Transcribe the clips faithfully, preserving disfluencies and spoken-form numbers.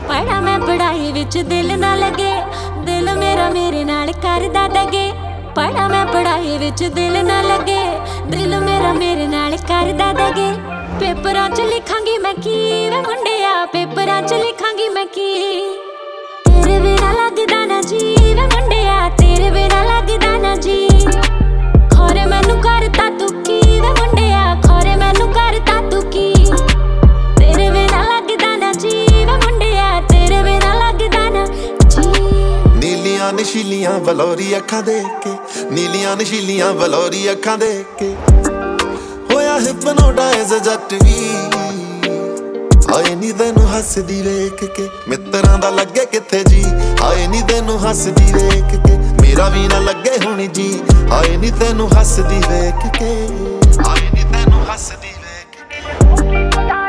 पढ़ा मैं पढ़ाई विच दिल ना लगे, दिल मेरा मेरे नाल करदा दगे। पढ़ा मैं पढ़ाई विच दिल ना लगे, दिल मेरा मेरे नाल करदा दगे। पेपरां च लिखांगी मैं की वे मुंडिया, पेपरां च लिखांगी मैं की। तेरे बिना लगदा ना जी वे मुंडिया, तेरे बिना लगदा ना जी। खोरे मैनू करता तू की वे मुंडिया, खोरे मैनू करता तू की। तेरे बिना लगदा ना जी वे मुंडिया, तेरे बिना लगदा ना जी। नीलियां नशीलियां बलौरी अखां देख के, नीलियां नशीलियां बलौरी अखां देख के होया हिप्नोटाइज जट वी। आए नी तैनू हसदी वेख के, मित्रां दा लगे किथे जी। आए नी तैनू हसदी वेख के, मेरा भी ना लगे हुण जी। आए नी तैनू हसदी वेख के, आए नी तैनू हसदी वेख के।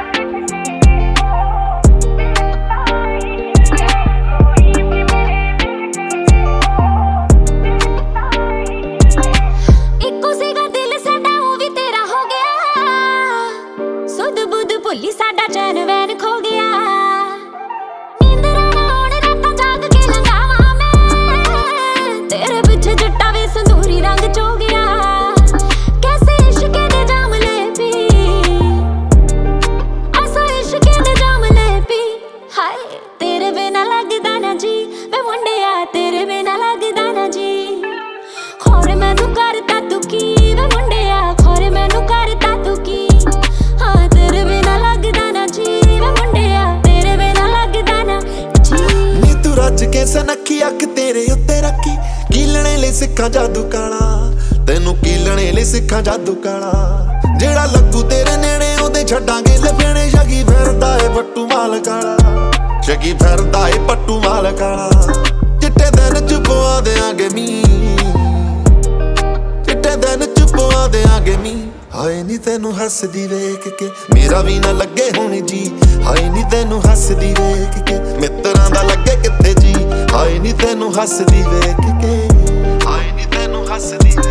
भुल्ली साडा चैन वैन खो गया, नींदरां ना आउण रातां जाग के लंघावां मैं। तेरे पिछे जट्टा वे संदूरी रंग चो गया, कैसे इश्के दे जाम ले पी, ऐसा इश्के दे जाम ले पी। हाय तेरे बिना लगदा ना जी वे मुंडिया, तेरे बिना लगदा ना जी। खोरे मैनू करता तू की वे मुंडिया, खोरे मैनू करता तू की। हाँ तेरे बिना लगदा ना जी वे मुंडिया, तेरे बिना लगदा ना जी। नी तू रज के सनखी अख तेरे उत्ते रखी, कीलणे ले सिक्खां जादू काला। तैनू कीलणे ले सिक्खां जादू काला, जेड़ा लगू तेरे नेड़े ओदे छड्डांगे लफेणे। शगी फिरदा ए पट्टू माल काला, शगी फिरदा ए पट्टू माल काला। चिट्टे दिन च पवा देआंगे मी, चिट्टे दिन च पवा देआंगे मी। हाए नी तैनू हसदी वेख के, मेरा भी ना लगे हुण जी। हाए नी तैनू हसदी वेख के, मित्रां दा लगे किथे जी। हाए नी तैनू हसदी वेख के, हाए नी तैनू हसदी।